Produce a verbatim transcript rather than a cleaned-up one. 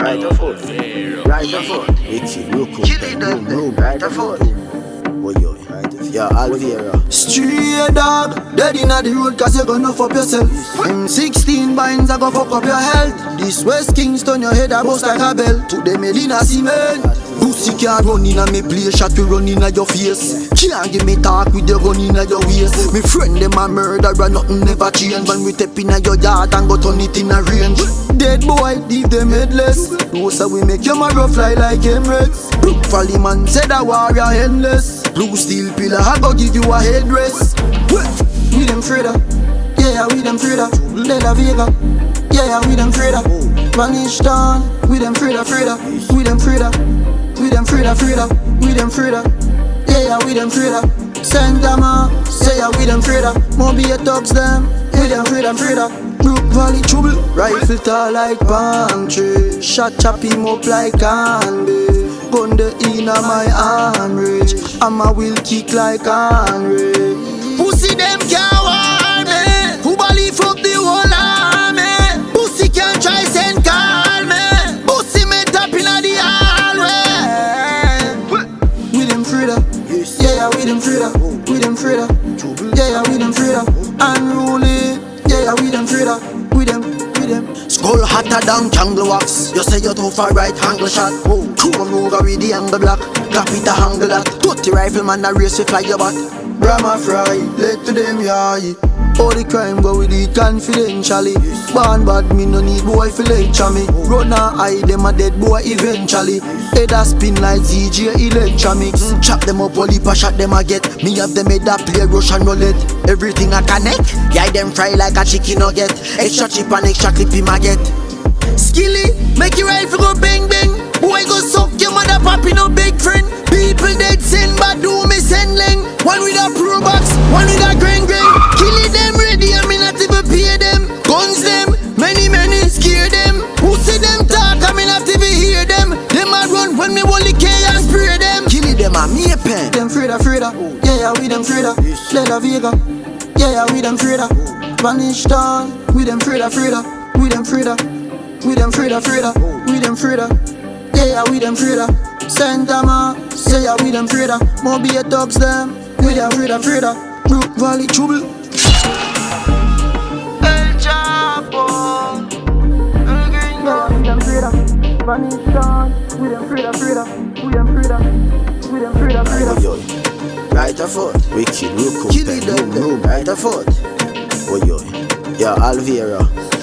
Right of foot. Right of foot. Wicked, Roku, room, room, right of foot. Oh yo, right of foot. Yeah, Alvera. Straight dog, dead inna the road cause you gonna fuck yourself. M sixteen binds I go fuck up your health. This West Kingston your head a bust like a bell. To the Medina cement. Pussy can't run inna me play, shot to run inna your face. Can't give me talk with your gun inna your waist. Me friend them a murderer, nothing never change. When we step inna your yard and go turn it in a range. Dead boy, leave them headless. Those are we make your marrow fly like Emirates. Brook Valley man said a warrior endless. Blue steel pillar, I go give you a headrest. We them Freda, yeah, we them Freda. De La Vega, yeah, we them Freda. Vanish Town, we them Freda, Freda. We them Freda, we them Freda, Freda. We them Freda, yeah, we them Freda. Saint Dama, say yeah, we them Freda. Mobile thugs them, we them Freda, Freda. Brook Valley trouble, rifle tall like palm tree. Shot chop him up like candy. Gun the inna my arm reach. I'm a will kick like Henry. Pussy them can't warn me. Who believe up the whole army? Pussy can't try send call me. Pussy me tap inna the hallway. We them Freda, yeah, we them Freda. We them Freda, yeah, we them Freda. Unruly, yeah, we them Freda. We them, we them. Skull hotter than jungle wax. You say you're too far right angle shot. Oh, come over with the angle block. Clap it a angle that. Dirty rifleman a race to fly your back. Brahma fry, let to them yai. All the crime go with it confidentially. Born bad me no need boy fi lecture me. Run a eye them a dead boy eventually. Head a spin like Z J Electronics. Chop them up all heap a shot them a get. Me have them head a play Russian roulette. Everything I connect, guide them fry like a chicken nugget. Extra chip and extra clip him a get. Skilly, make your rifle go bang bang. Boy go suck your mother papi no big friend. People dead send but do me send leng. One with a pro box, one with a grain grain. Kill it them ready, I mean not even pay them. Guns them, many many scare them. Who see them talk, I mean not even hear them. Them a run when me only care and spray them. Kill it them a me a pen. Them Freda, Freda, yeah, we them Freda. De La Vega, yeah, we them Freda. Vanish Town, we them Freda, Freda. We them Freda, we them Freda, Freda. We them Freda, yeah, we them Freda. Saint Dama, say yeah, we them Freda. Mobile thugs them, we them Freda, Freda. Brook Valley trouble. El Chapo, El Gringo, we them Freda. Vanish Town, we them Freda, Freda. We them Freda, we them Freda, Freda. Right of foot. Wicked, Roku, room, room, right of foot. Oh yo, yeah, Alvera.